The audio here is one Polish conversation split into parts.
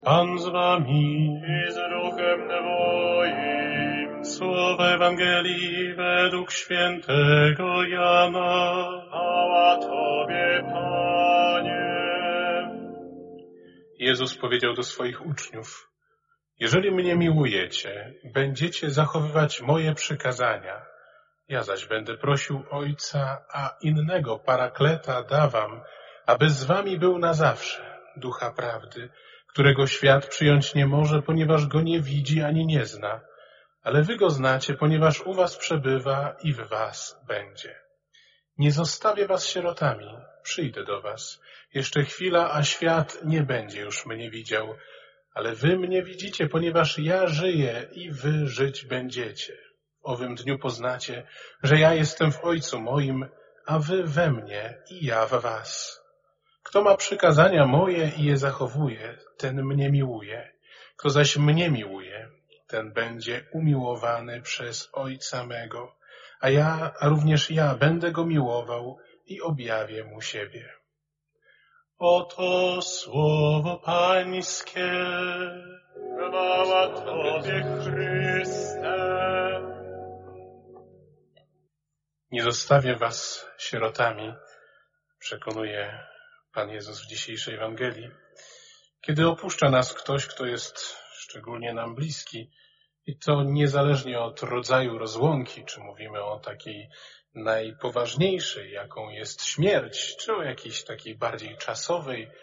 Pan z wami I z duchem Twoim. słowa Ewangelii według świętego Jana. Chwała Tobie, Panie. Jezus powiedział do swoich uczniów: jeżeli mnie miłujecie, będziecie zachowywać moje przykazania. Ja zaś będę prosił Ojca, a innego Parakleta da wam, aby z wami był na zawsze, Ducha Prawdy, którego świat przyjąć nie może, ponieważ go nie widzi ani nie zna, ale wy go znacie, ponieważ u was przebywa i w was będzie. Nie zostawię was sierotami, przyjdę do was. Jeszcze chwila, a świat nie będzie już mnie widział, ale wy mnie widzicie, ponieważ ja żyję i wy żyć będziecie. W owym dniu poznacie, że ja jestem w Ojcu moim, a wy we mnie i ja w was. Kto ma przykazania moje i je zachowuje, ten mnie miłuje. Kto zaś mnie miłuje, ten będzie umiłowany przez Ojca mego, a również ja będę go miłował i objawię mu siebie. Oto słowo Pańskie. Chwała Tobie, Chryste. Nie zostawię was sierotami, przekonuje Pan Jezus w dzisiejszej Ewangelii. Kiedy opuszcza nas ktoś, kto jest szczególnie nam bliski, i to niezależnie od rodzaju rozłąki, czy mówimy o takiej najpoważniejszej, jaką jest śmierć, czy o jakiejś takiej bardziej czasowej,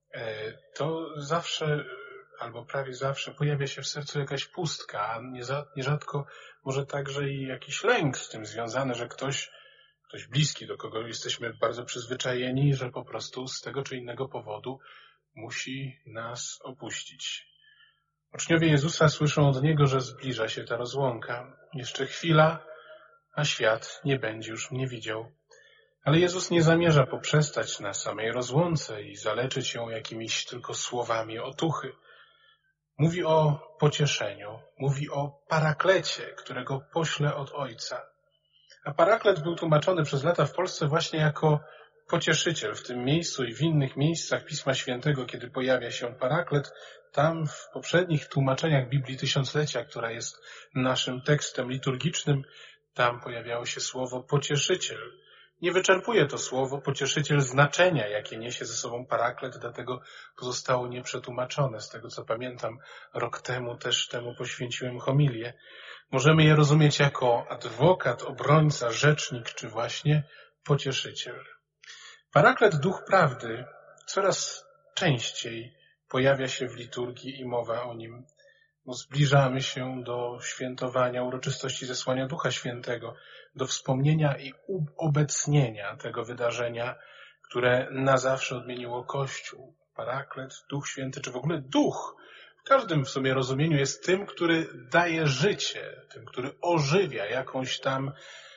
to zawsze albo prawie zawsze pojawia się w sercu jakaś pustka, a nierzadko może także i jakiś lęk z tym związany, że ktoś bliski, do kogo jesteśmy bardzo przyzwyczajeni, że po prostu z tego czy innego powodu musi nas opuścić. Uczniowie Jezusa słyszą od Niego, że zbliża się ta rozłąka. Jeszcze chwila, a świat nie będzie już mnie widział. Ale Jezus nie zamierza poprzestać na samej rozłące i zaleczyć ją jakimiś tylko słowami otuchy. Mówi o pocieszeniu, mówi o Paraklecie, którego pośle od Ojca. A Paraklet był tłumaczony przez lata w Polsce właśnie jako pocieszyciel. W tym miejscu i w innych miejscach Pisma Świętego, kiedy pojawia się Paraklet, tam w poprzednich tłumaczeniach Biblii Tysiąclecia, która jest naszym tekstem liturgicznym, tam pojawiało się słowo pocieszyciel. Nie wyczerpuje to słowo pocieszyciel znaczenia, jakie niesie ze sobą Paraklet, dlatego pozostało nieprzetłumaczone. Z tego co pamiętam, rok temu też temu poświęciłem homilię. Możemy je rozumieć jako adwokat, obrońca, rzecznik, czy właśnie pocieszyciel. Paraklet, Duch Prawdy, coraz częściej pojawia się w liturgii i mowa o nim. Zbliżamy się do świętowania uroczystości zesłania Ducha Świętego, do wspomnienia i uobecnienia tego wydarzenia, które na zawsze odmieniło Kościół. Paraklet, Duch Święty, czy w ogóle Duch, w każdym w sumie rozumieniu jest tym, który daje życie, tym, który ożywia jakąś tam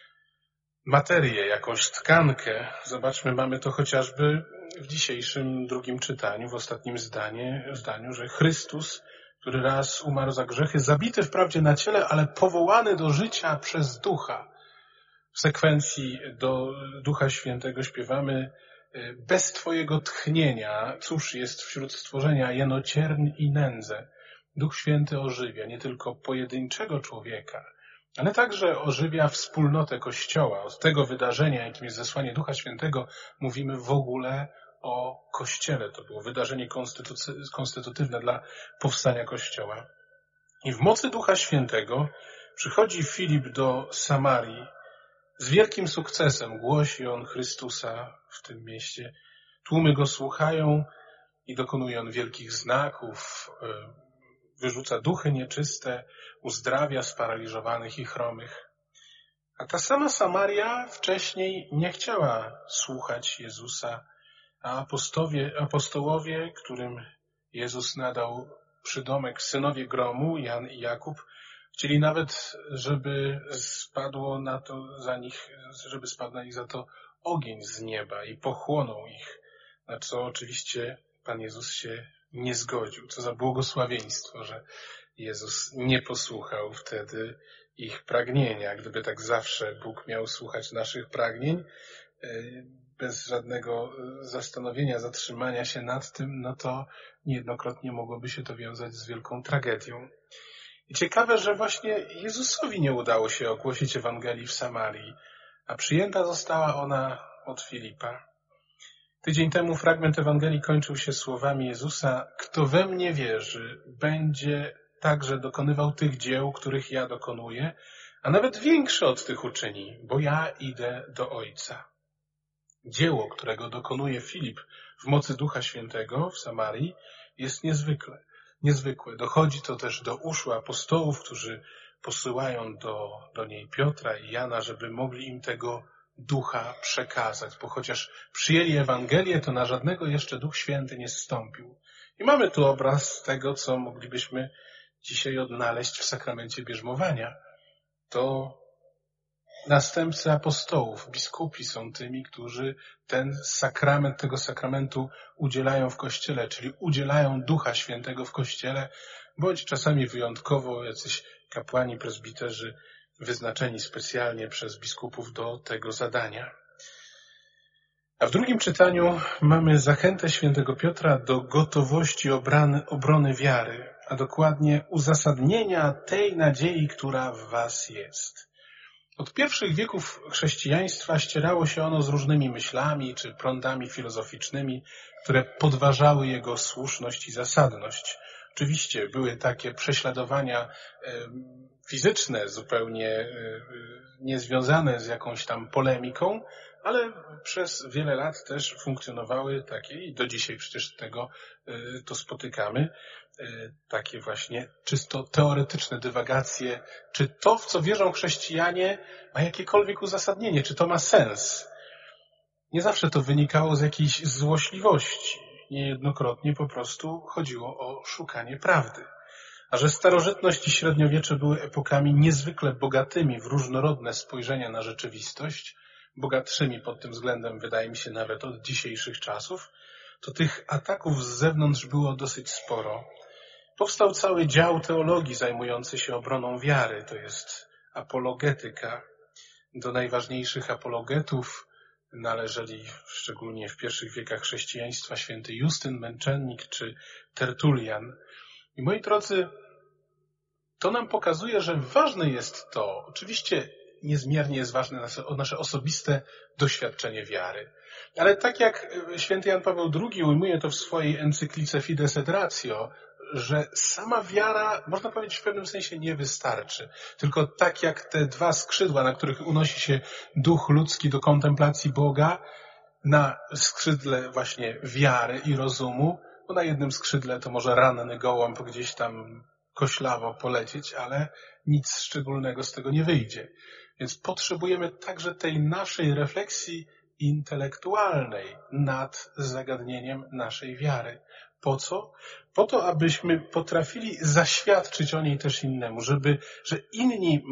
materię, jakąś tkankę. Zobaczmy, mamy to chociażby w dzisiejszym drugim czytaniu, w ostatnim zdaniu, że Chrystus, który raz umarł za grzechy, zabity wprawdzie na ciele, ale powołany do życia przez Ducha. W sekwencji do Ducha Świętego śpiewamy: bez Twojego tchnienia, cóż jest wśród stworzenia, jeno cierń i nędzę. Duch Święty ożywia nie tylko pojedynczego człowieka, ale także ożywia wspólnotę Kościoła. Od tego wydarzenia, jakim jest zesłanie Ducha Świętego, mówimy w ogóle o Kościele. To było wydarzenie konstytutywne dla powstania Kościoła. I w mocy Ducha Świętego przychodzi Filip do Samarii. Z wielkim sukcesem głosi on Chrystusa w tym mieście. Tłumy go słuchają i dokonuje on wielkich znaków, wyrzuca duchy nieczyste, uzdrawia sparaliżowanych i chromych. A ta sama Samaria wcześniej nie chciała słuchać Jezusa, a apostołowie, którym Jezus nadał przydomek synowie gromu, Jan i Jakub, chcieli nawet, żeby spadł na nich za to ogień z nieba i pochłonął ich, na co oczywiście Pan Jezus się nie zgodził. Co za błogosławieństwo, że Jezus nie posłuchał wtedy ich pragnienia. Gdyby tak zawsze Bóg miał słuchać naszych pragnień, bez żadnego zastanowienia, zatrzymania się nad tym, no to niejednokrotnie mogłoby się to wiązać z wielką tragedią. I ciekawe, że właśnie Jezusowi nie udało się ogłosić Ewangelii w Samarii, a przyjęta została ona od Filipa. Tydzień temu fragment Ewangelii kończył się słowami Jezusa: kto we mnie wierzy, będzie także dokonywał tych dzieł, których ja dokonuję, a nawet większe od tych uczyni, bo ja idę do Ojca. Dzieło, którego dokonuje Filip w mocy Ducha Świętego w Samarii, jest niezwykłe. Dochodzi to też do uszu apostołów, którzy posyłają do niej Piotra i Jana, żeby mogli im tego Ducha przekazać, bo chociaż przyjęli Ewangelię, to na żadnego jeszcze Duch Święty nie zstąpił. I mamy tu obraz tego, co moglibyśmy dzisiaj odnaleźć w sakramencie bierzmowania. To następcy apostołów, biskupi są tymi, którzy tego sakramentu udzielają w Kościele, czyli udzielają Ducha Świętego w Kościele, bądź czasami wyjątkowo jacyś kapłani, prezbiterzy wyznaczeni specjalnie przez biskupów do tego zadania. A w drugim czytaniu mamy zachętę świętego Piotra do gotowości obrony wiary, a dokładnie uzasadnienia tej nadziei, która w was jest. Od pierwszych wieków chrześcijaństwa ścierało się ono z różnymi myślami czy prądami filozoficznymi, które podważały jego słuszność i zasadność. Oczywiście były takie prześladowania fizyczne, zupełnie niezwiązane z jakąś tam polemiką, ale przez wiele lat też funkcjonowały takie, i do dzisiaj przecież to spotykamy, takie właśnie czysto teoretyczne dywagacje, czy to, w co wierzą chrześcijanie, ma jakiekolwiek uzasadnienie, czy to ma sens. Nie zawsze to wynikało z jakiejś złośliwości. Niejednokrotnie po prostu chodziło o szukanie prawdy. A że starożytność i średniowiecze były epokami niezwykle bogatymi w różnorodne spojrzenia na rzeczywistość, bogatszymi pod tym względem, wydaje mi się, nawet od dzisiejszych czasów, to tych ataków z zewnątrz było dosyć sporo. Powstał cały dział teologii zajmujący się obroną wiary, to jest apologetyka. Do najważniejszych apologetów należeli szczególnie w pierwszych wiekach chrześcijaństwa święty Justyn, Męczennik czy Tertulian. I moi drodzy, to nam pokazuje, że ważne jest to, oczywiście niezmiernie jest ważne nasze osobiste doświadczenie wiary. Ale tak jak święty Jan Paweł II ujmuje to w swojej encyklice Fides et Ratio, że sama wiara, można powiedzieć, w pewnym sensie nie wystarczy. Tylko tak jak te dwa skrzydła, na których unosi się duch ludzki do kontemplacji Boga, na skrzydle właśnie wiary i rozumu, bo na jednym skrzydle to może ranny gołąb gdzieś tam koślawo polecieć, ale nic szczególnego z tego nie wyjdzie. Więc potrzebujemy także tej naszej refleksji intelektualnej nad zagadnieniem naszej wiary. Po co? Po to, abyśmy potrafili zaświadczyć o niej też innemu, że inni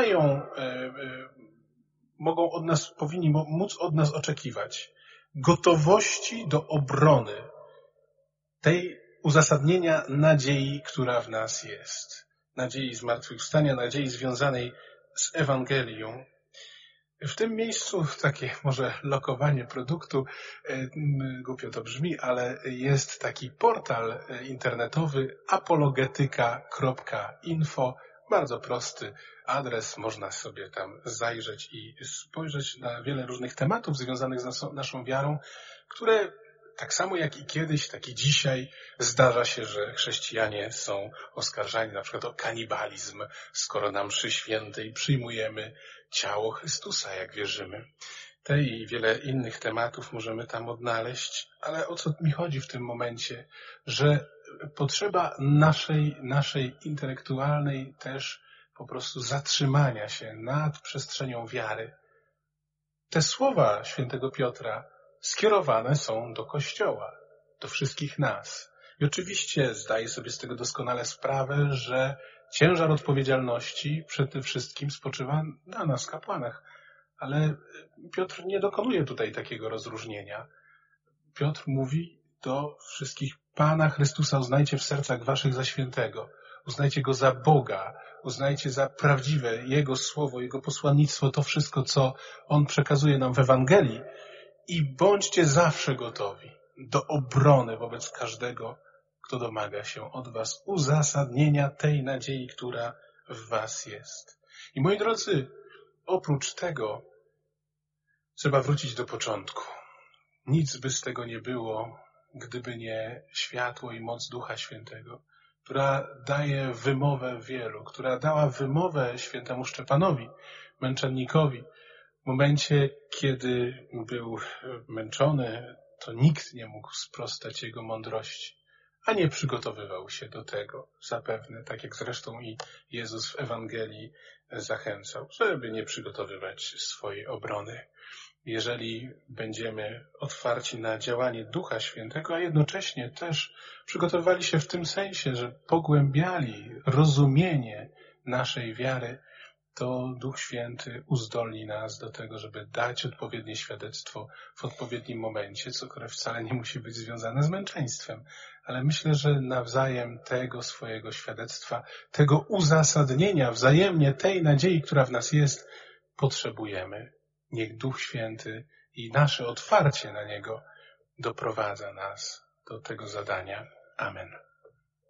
powinni móc od nas oczekiwać gotowości do obrony tej uzasadnienia nadziei, która w nas jest. Nadziei zmartwychwstania, nadziei związanej z Ewangelią. W tym miejscu takie może lokowanie produktu, głupio to brzmi, ale jest taki portal internetowy apologetyka.info, bardzo prosty adres, można sobie tam zajrzeć i spojrzeć na wiele różnych tematów związanych z naszą wiarą, które tak samo jak i kiedyś, tak i dzisiaj zdarza się, że chrześcijanie są oskarżani na przykład o kanibalizm, skoro na mszy świętej przyjmujemy ciało Chrystusa, jak wierzymy. Te i wiele innych tematów możemy tam odnaleźć, ale o co mi chodzi w tym momencie, że potrzeba naszej intelektualnej też po prostu zatrzymania się nad przestrzenią wiary. Te słowa świętego Piotra skierowane są do Kościoła, do wszystkich nas. I oczywiście zdaję sobie z tego doskonale sprawę, że ciężar odpowiedzialności przede wszystkim spoczywa na nas, kapłanach. Ale Piotr nie dokonuje tutaj takiego rozróżnienia. Piotr mówi do wszystkich: Pana Chrystusa uznajcie w sercach waszych za świętego. Uznajcie Go za Boga. Uznajcie za prawdziwe Jego słowo, Jego posłannictwo, to wszystko, co On przekazuje nam w Ewangelii. i bądźcie zawsze gotowi do obrony wobec każdego, kto domaga się od was uzasadnienia tej nadziei, która w was jest. I moi drodzy, oprócz tego trzeba wrócić do początku. Nic by z tego nie było, gdyby nie światło i moc Ducha Świętego, która daje wymowę wielu, która dała wymowę świętemu Szczepanowi, męczennikowi. W momencie, kiedy był męczony, to nikt nie mógł sprostać jego mądrości, a nie przygotowywał się do tego zapewne, tak jak zresztą i Jezus w Ewangelii zachęcał, żeby nie przygotowywać swojej obrony. Jeżeli będziemy otwarci na działanie Ducha Świętego, a jednocześnie też przygotowywali się w tym sensie, że pogłębiali rozumienie naszej wiary, to Duch Święty uzdolni nas do tego, żeby dać odpowiednie świadectwo w odpowiednim momencie, co wcale nie musi być związane z męczeństwem. Ale myślę, że nawzajem tego swojego świadectwa, tego uzasadnienia wzajemnie tej nadziei, która w nas jest, potrzebujemy. Niech Duch Święty i nasze otwarcie na Niego doprowadza nas do tego zadania. Amen.